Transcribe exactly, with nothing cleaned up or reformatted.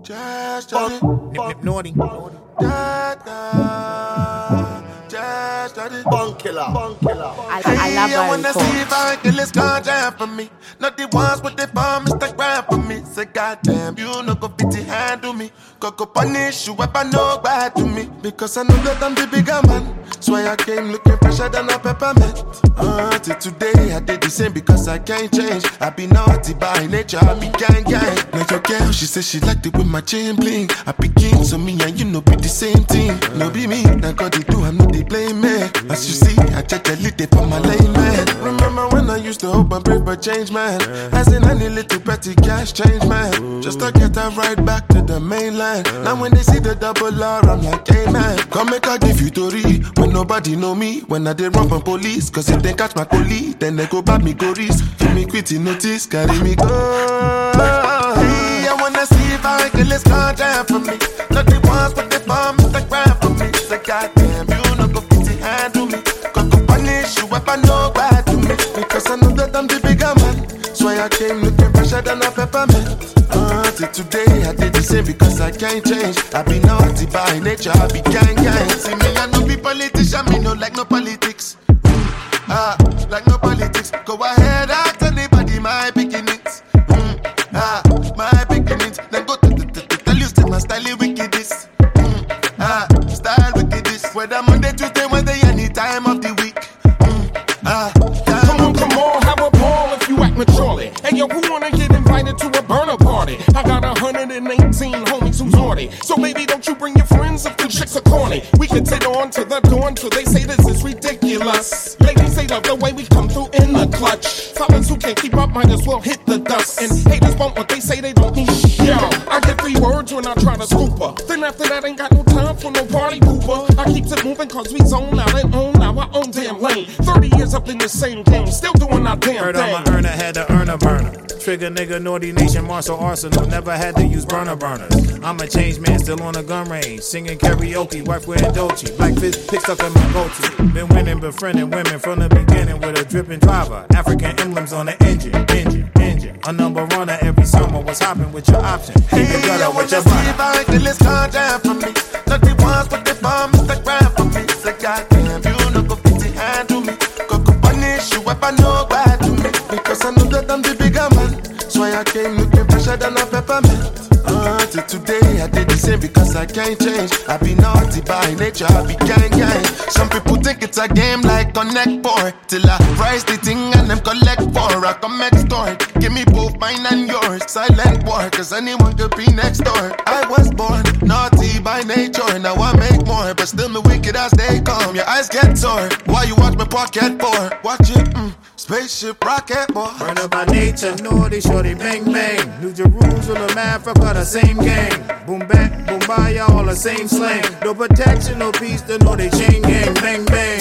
Just study. Nip nip naughty. Da da. Just study. Bunk killer. Bunk killer. I, Hey, I love I wanna her. see if I can this content for me. Not the ones with the bomb, Instagram for me. Say goddamn, you no go fit to handle me. Go go punish you if I know bad to me. Because I know that I'm the bigger man. So I came looking fresher than a peppermint. Uh, till today I did the same because I can't change. I be naughty by nature, I be gang gang. Like your girl, she said she liked it with my chain bling. I be king, so me and you know be the same thing. No be me, that God they do, I'm not they blame me. As you see, I check a little for my lane man. Remember when I used to hope and pray for change man. As in any little petty cash change man. Just to get that right back to the mainland. Now when they see the double R, I'm like, hey man, come make I give you Tori. When nobody know me, when I did run from police. Cause if they catch my police, then they go back me go risk. Give me quitty notice, carry me go. Hey, I wanna see if I can this content for me. Not the ones with the bomb, Instagram for me. Say goddamn, you no go fit to handle me. Go go punish you if I know bad to me. Because I know that I'm the bigger man. So I came looking fresher than a peppermint. Uh, till today I did the same because I can't change. I be naughty by nature, I be gang gang. See me, I no be politician, me no like no politics. Mm, ah, like no politics. Go ahead, ask anybody my beginnings. Mm, ah, my beginnings. Then go to, to, to, to tell you still my style is wickedest. Mm, ah, style wickedest. Whether Monday, Tuesday, Wednesday, any time of the week. Mm, ah, come on, come on, have a ball if you act maturely. Hey yo, who wanna get invited to a burner party? I got one hundred eighteen homies who's naughty. So baby, don't you bring your friends if the chicks are corny. We can sit on to the dawn till they say this is ridiculous. Ladies say love the way we come through in the clutch. Fellas who can't keep up might as well hit the dust. And haters bump what they say they don't need. Yo, I get three words when I try to scoop her. Then after that ain't got no time for no party pooper. I keeps it moving cause we zone out and own our own damn lane. thirty years up in the same game, still doing our damn Heard thing. I'm a earner, had to earn a burner. Trigger nigga, naughty nation, martial arsenal. Never had to use burner burners. I'm a changed man, still on the gun range. Singing karaoke, wife wearing Dolce. Black fist picked up in my goatee. Been winning, befriending women from the beginning with a dripping driver. African emblems on the engine, engine, engine. A number runner every summer. What's hopping with your option? Keep hey, it gutter I with wanna your see body. if I can this content for me. Not the ones with the bomb, Instagram for me. Say goddamn, you no go fit to handle me. Go go punish you if I know bad to me. Because I know that I'm the bigger man. So I came looking fresher than a peppermint. Uh, till today I did the same because I can't change. I be naughty by nature, I be gang gang. Some people think it's a game like Connect Four. Till I rise the thing and them collect four. I come extort, give me both mine and yours. Silent war, cause anyone could be next door. I was born naughty by nature. Now I make more, but still me wicked as they come. Your eyes get sore, why you watch me pocket for? Watch it, mm, spaceship rocket boy. Burner by nature, naughty, shorty, bang bang. New Jerusalem, Africa, the same gang. Boom back, boom by, all the same slang. No protection, no peace, they know they chain gang, bang bang.